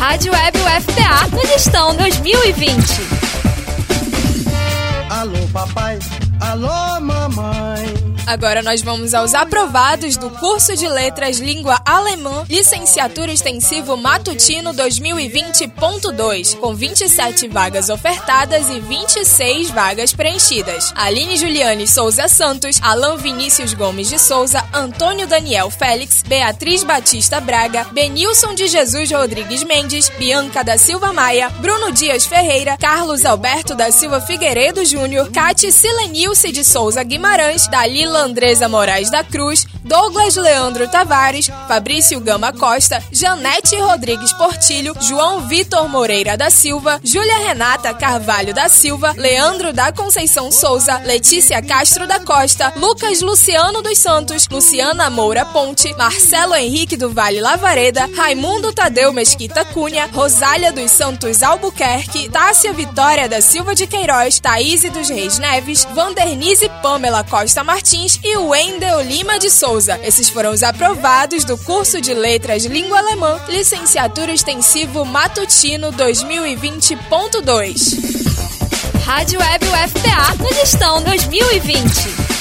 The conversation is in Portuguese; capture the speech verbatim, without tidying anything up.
Rádio Web U F P A no Gestão dois mil e vinte. Alô papai, alô mamãe. Agora nós vamos aos aprovados do curso de Letras Língua Alemã, Licenciatura Extensivo Matutino dois mil e vinte ponto dois, com vinte e sete vagas ofertadas e vinte e seis vagas preenchidas. Aline Juliane Souza Santos, Alan Vinícius Gomes de Souza, Antônio Daniel Félix, Beatriz Batista Braga, Benilson de Jesus Rodrigues Mendes, Bianca da Silva Maia, Bruno Dias Ferreira, Carlos Alberto da Silva Figueiredo Júnior, Cate Silenilce de Souza Guimarães, Dalila Andresa Moraes da Cruz, Douglas Leandro Tavares, Fabrício Gama Costa, Janete Rodrigues Portilho, João Vitor Moreira da Silva, Júlia Renata Carvalho da Silva, Leandro da Conceição Souza, Letícia Castro da Costa, Lucas Luciano dos Santos, Luciana Moura Ponte, Marcelo Henrique do Vale Lavareda, Raimundo Tadeu Mesquita Cunha, Rosália dos Santos Albuquerque, Tássia Vitória da Silva de Queiroz, Thaís dos Reis Neves, Vandernise Pamela Costa Martins e Wendel Lima de Souza. Esses foram os aprovados do curso de Letras Língua Alemã, Licenciatura Extensivo Matutino dois mil e vinte ponto dois. Rádio Web U F P A no Gestão dois mil e vinte.